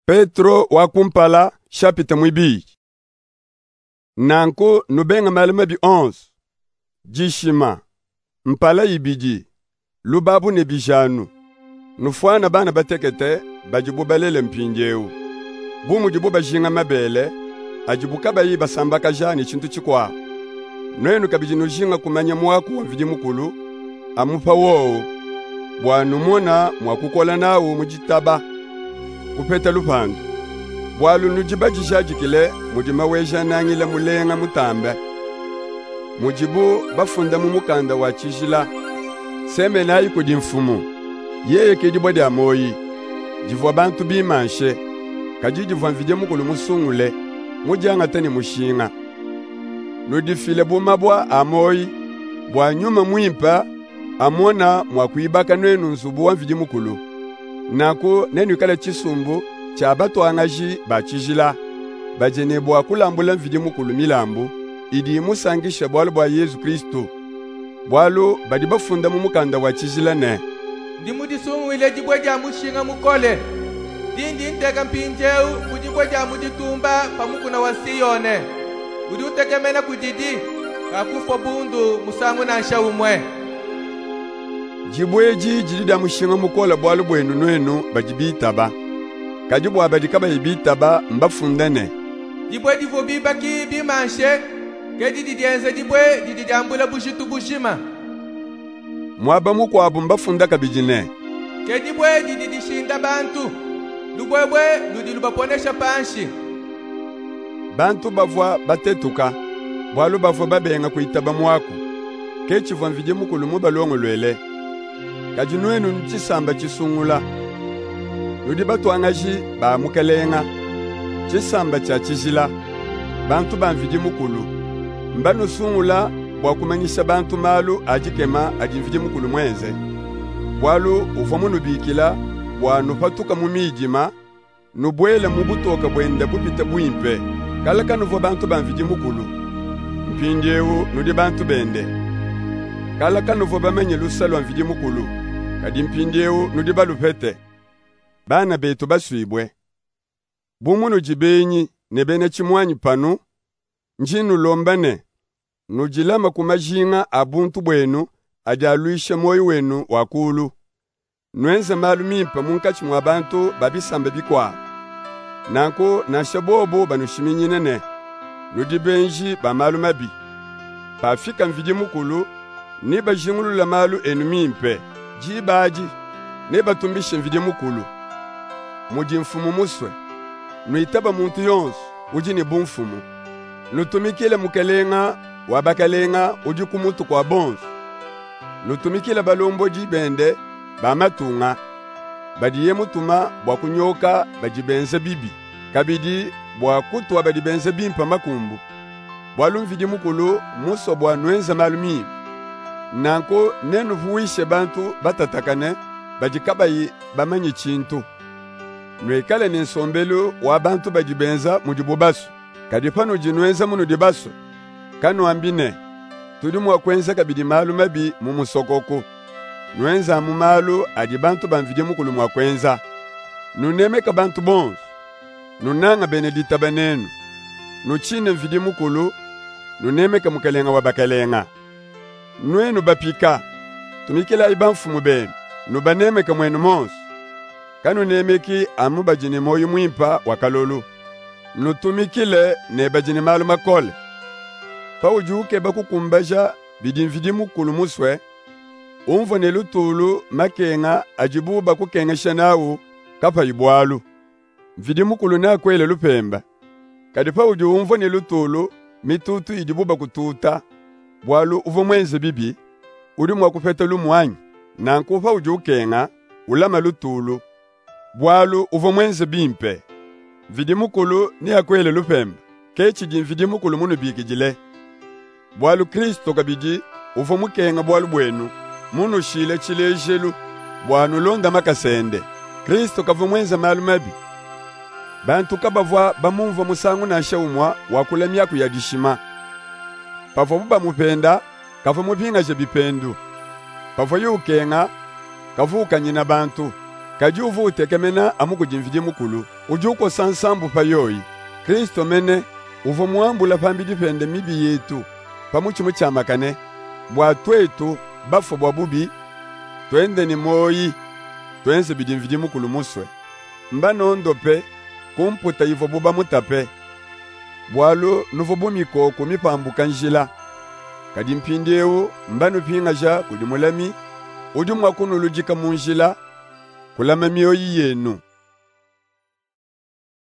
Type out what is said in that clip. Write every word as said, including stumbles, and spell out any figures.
Petro wakumpala chapita mwibili. Nanko nubenga malima bi onze. Jishima. Mpala ibiji. Lubabu ne bijanu. Nufwana bana batekete bajibu balele mpinjeu. Bumu jibu bajinga mabele. Ajibu kabayi basambaka jani chintu chikwa. Nwenu kabijinu jinga kumanya mwaku wa mvidi mukulu. Amupa woo. Bwanu mona mwakukola nawo mujitaba. Kupeta lupando. Bwalu nujiba jishajikile mujima weja nangile mulenga mutambe. Mujibu bafunda mu mukanda wa chijila. Seme nayi kudi mfumu. Yeye kedibo de amoyi. Jivwa bantu bimanshe. Kaji jivwa mvide mukulu musungule. Mujanga tani mushinga. Nudifile bumabwa amoyi. Bwa nyuma muimpa. Amona mwakuibaka nwenu nzubu wa mvide mukulu. Nako nenu kala chisumbu cha bato angaji bachijila bajene bwa kulambula mvidi mukulu milambu idi musangisha bwalu bwa Yesu Kristo bwalu badi bafunda mu mukanda wa chijila ne ndi mudisungwile dibwe ja mushinga mukole dindi nteka mpinjeu kudibwe ja muditumba pamukuna wa Siyone udi utekemena kudidi kakufo bundu musangu na nshawumwe. Jibweji jidida mushinga mukola bwalu bwenu nwenu bajibitaba. Kajibu abadika bayibitaba mbafundane. Dibwe divo bibaki bimanshe kedi didienze dibwe dididambula bushitu bushima. Mwaba mukwabu mbafunda kabijine. Kedi bwe dididishinda bantu. Lubwebwe ludilubaponesha panshi. Bantu bavwa batetuka. Bwalu bavwa babenga kuitaba mwaku. Kechi vwa mvije mukulu mubalongo lwele. Kajinwenu nchisamba chisungula. Nudi batu angaji ba mukelenga. Chisamba cha chijila. Bantu banvidi mukulu. Mbano sungula bwa kumanyisha bantu malu ajikema ajinvidi mukulu mwenze. Bwalu ufomu nubikila bwa nupatuka mumijima. Nubwele mubutoka bwenda bupita buimpe. Kalaka nuvo bantu banvidi mukulu. Mpinjeu nudi bantu bende. Kalaka nuvo bamenye lusalo anvidi mukulu. Kadi mpinjeu nudi balupete. Bana betu baswibwe. Bumu nujibenyi nebene chimwanyi panu. Njinu lombane. Nujilama kumajinga abuntu bwenu ajaluisha moyo wenu wakulu. Nwenze malu mimpa munkachi mwabantu babisambe bikwa. Nanko nashabobo banushiminyinene. Nudibenji ba malu mabi. Pafika mvidi mukulu niba jingulu la malu enu mimpe. Jibaji niba tumbishe mvidi mukulu. Muji mfumu muswe. Nuitaba muntu yonsu uji ni bumfumu. Nutumikile mukelenga wabakalenga uji kumutu kwa bonsu. Nutumikile balombo jibende bamatunga. Badiye mutuma bwa kunyoka bajibenze bibi. Kabidi bwa kutwa badibenze bimpa makumbu. Bwalu mvidi mukulu muso bwa nwenza malumi. Nanko nenu vuishe bantu batatakane bajikabayi bamanyi chintu. Nwekale ni nsombelu wa bantu bajibenza mujibubasu. Kadipano jinwenza munu dibasu. Kanu ambine. Tudimu wakwenza kabidi malu mabi mumusokoko. Nwenza mumalu adi bantu banvidi mukulu mwakwenza. Nunemeka bantu bonsu. Nunanga benedita banenu. Nuchine mvidi mukulu. Nunemeka mukelenga wabakalenga. Nwenu bapika. Tumikila ibanfu mubenu. Nubanemeka mwenu monsu. Kanu nemeki amu bajini moyu mwimpa wakalolu. Nutumikile ne bajini malu makole. Pa ujuke bakukumbaja bidi mvidi mukulu muswe. Umvo ne lutulu makenga ajibu bakukenga shanawu kapa ibwalu. Mvidi mukulu na kwele lupemba. Kadipa uju umvo ne lutulu mitutu ijibu bakututa. Bwalu uvo mwenze bibi. Udi mwakufeta lumuanyi. Nankupa ujukenga ulama lutulu. Bwalu uvo mwenze bimpe. Mvidi mukulu ni akwele lupemba. Kechi ji mvidi mukulu munu bikijile. Bwalu Kristo kabiji uvo mukenga bwalu bwenu. Munu shile chile jelu. Bwanu londa makasende. Kristo kavu mwenze malu mabi. Bantu kabavwa bamumva musangu na shaumwa wakula miyaku ya gishima. Pavo buba mupenda kavu mupinga je bipendu. Pavo yukenga kavuka nyina bantu. Kaji uvu utekemena amu kujimvidi mukulu. Ujuko sansambu pa yoi. Kristo mene uvu muambula pambidi pende mibi yetu. Pamuchi muchamakane. Bwa twetu bafo bwa bubi. Twende ni moi. Twense bidimvidi mukulu muswe. Mbano ondope. Kumputa ivo buba mutape. Bwalo nuvo bumiko kumipambu kanjila. Kadimpindeu mbano pingaja kudimulami. Udumwa kunulujika munjila. Kulama miyo yenu.